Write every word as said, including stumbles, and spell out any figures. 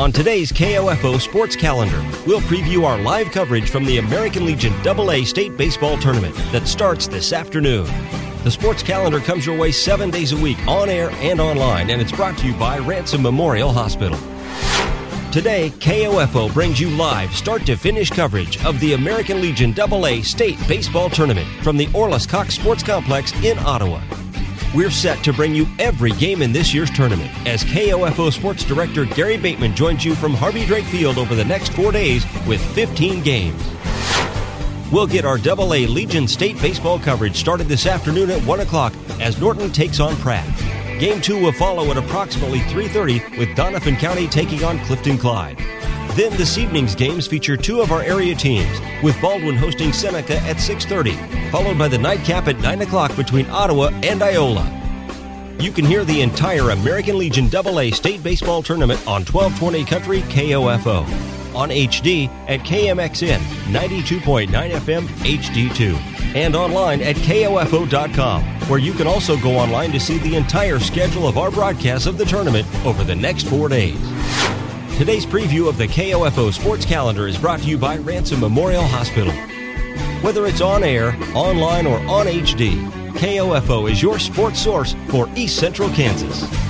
On today's K O F O Sports Calendar, we'll preview our live coverage from the American Legion double A State Baseball Tournament that starts this afternoon. The Sports Calendar comes your way seven days a week on air and online, and it's brought to you by Ransom Memorial Hospital. Today, K O F O brings you live start-to-finish coverage of the American Legion double A State Baseball Tournament from the Orlis Cox Sports Complex in Ottawa. We're set to bring you every game in this year's tournament as K O F O Sports Director Gary Bateman joins you from Harvey Drake Field over the next four days with fifteen games. We'll get our double A Legion State baseball coverage started this afternoon at one o'clock as Norton takes on Pratt. Game two will follow at approximately three thirty with Doniphan County taking on Clifton Clyde. Then this evening's games feature two of our area teams, with Baldwin hosting Seneca at six thirty, followed by the nightcap at nine o'clock between Ottawa and Iola. You can hear the entire American Legion double A State Baseball Tournament on twelve twenty Country K O F O, on H D at K M X N ninety-two point nine F M H D two, and online at K O F O dot com, where you can also go online to see the entire schedule of our broadcasts of the tournament over the next four days. Today's preview of the K O F O Sports Calendar is brought to you by Ransom Memorial Hospital. Whether it's on air, online, or on H D, K O F O is your sports source for East Central Kansas.